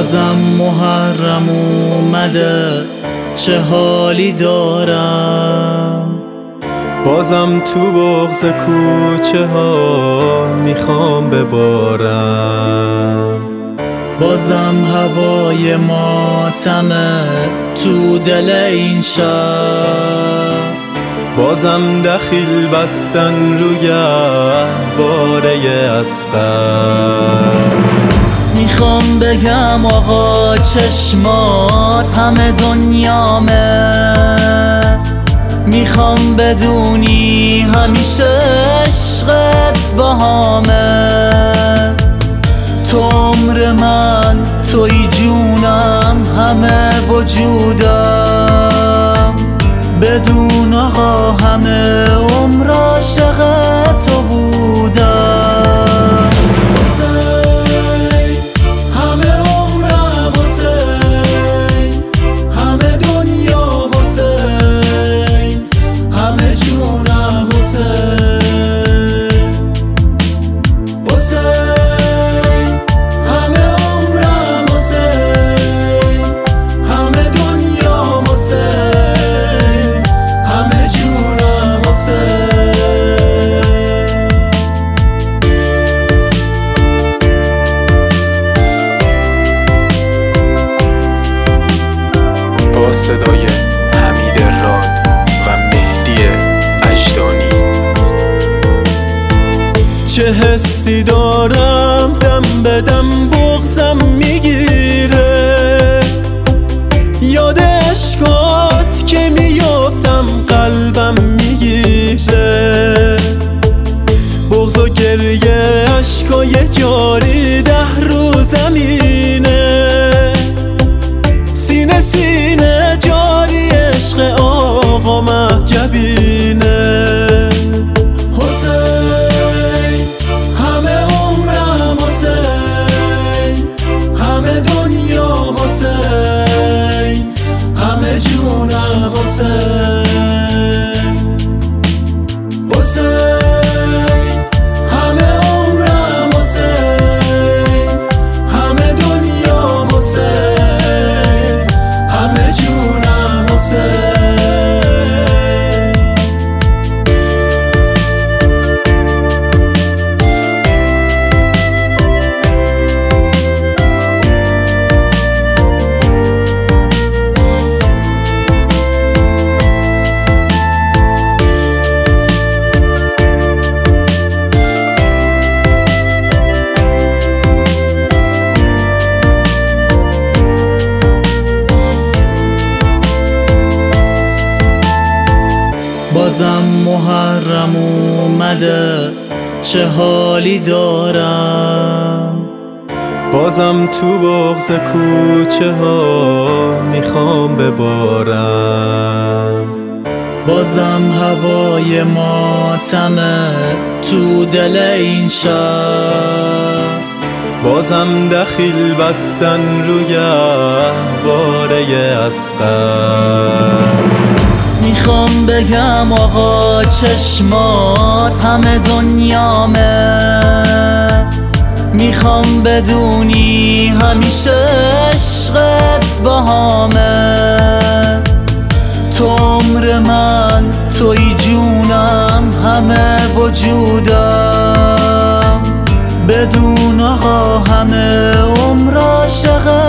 بازم محرم اومده، چه حالی دارم. بازم تو بغض کوچه ها میخوام ببارم. بازم هوای ماتمه تو دل این شهر. بازم دخیل بستن رو گهواره اصغر. میخوام بگم آقا چشمات همه دنیامه، میخوام بدونی همیشه عشقت باهامه. تو عمر من، توی جونم، همه وجودم. بدون آقا همه عمر عاشق تو بودم. حسین همه عمرم، حسین همه دنیا، حسین همه جونم، حسین حسین همه عمرم، حسین همه دنیا، حسین همه جونم، حسین. با صدای حمید راد و مهدی اجدانی. چه حسی دارم دم به دم بغضم میگیره، یاد عشقات که میافتم قلبم میگیره. بغض و گریه عشقای جاری 10 روز زمینه، سینه سینه جاری عشق آقا مهجبینه. حسین همه عمرم، حسین همه دنیا، حسین همه جونم، حسین حسین همه عمرم، حسین همه دنیا، حسین همه جونم، حسین. بازم محرم اومده، چه حالی دارم. بازم تو بغض کوچه ها میخوام ببارم. بازم هوای ماتمه تو دل این شهر. بازم دخیل بستن رو گهواره اصغر. میخوام بگم آقا چشمات همه دنیامه، میخوام بدونی همیشه عشقت باهامه. تو عمر من، توی جونم، همه وجودم. بدون آقا همه عمر عاشق